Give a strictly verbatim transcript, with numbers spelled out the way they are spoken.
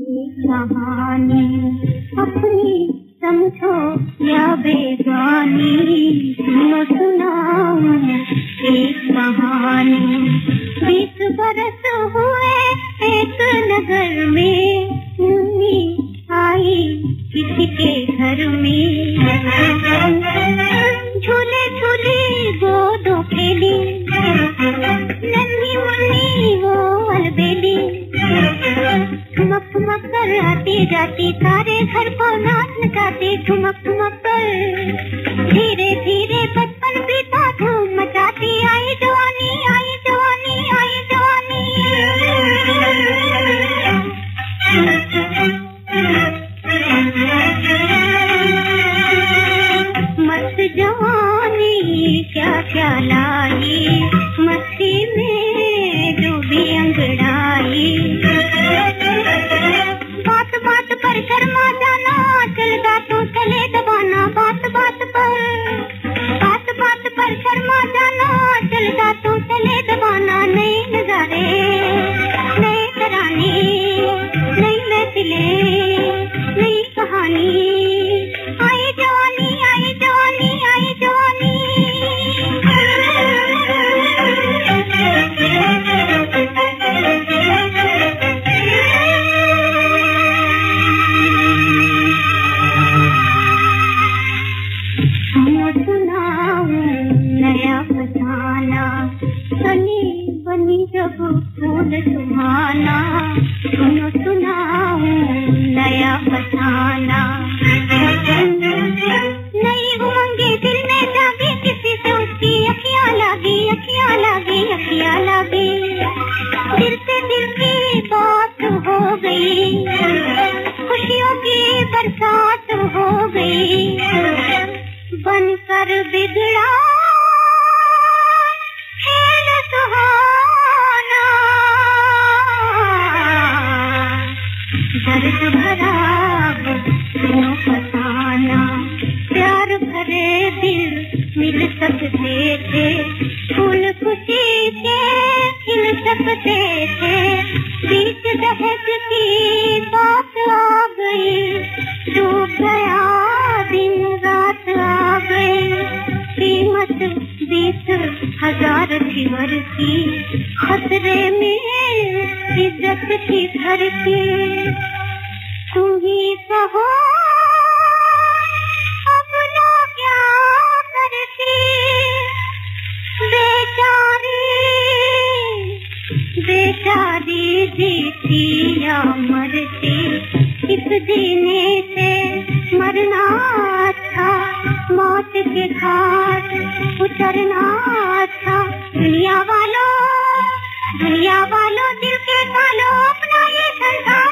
कहानी अपनी समझो या बेगानी, सुनो सुनाऊं एक कहानी। बीस बरस हुए एक नगर में, मुन्नी आई किसी के घर में। झूले झूले गोदो खेली, नन्ही मुन्नी वो अलबेली। ठुमक ठुमक कर आती जाती, सारे घर को नाच नचाती। ठुमक ठुमक कर धीरे धीरे बचपन बीता, धूम मचाती। आई जवानी आई जवानी आई जवानी, मस्त जवानी क्या क्या लाई, मस्ती में डूबी अंगड़ाई। बात बात पर शर्मा जाना, चलता तो चले दबाना। बात बात पर बात बात पर शर्मा जाना, चलता तो चले दबाना। नए नजारे नए तराने, नई महफिलें नई कहानी। आई जवानी आई जवानी आई जवानी। नया फसाना, सनी बनी जब फूल सुहाना। सुनो सुनाऊं नया फसाना। नई उमंगे दिल में जागी, किसी से उसकी अखियां लागी अखियां लागी अखियां लागी। दिल से दिल की बात हो गई, खुशियों की बरसात हो गई। बनकर बिगड़ा खेल सुहाना, दर्द भरा सुनो फसाना। प्यार भरे दिल मिल सकते थे, फूल खुशी के खिल सकते थे। बीच दहक की बात आ गई, डूब गया दिन रात आ गई। कीमत बीस हजार थी वर की, खतरे में इज्जत थी घर की। तुम ही कहो अब ना क्या करती, बेचारी बेचारी जीती या मरती। इस जीने से मरना अच्छा, मौत के घाट उतरना अच्छा। दुनिया वालों दुनिया वालों दिल के पालो अपना ये संसार।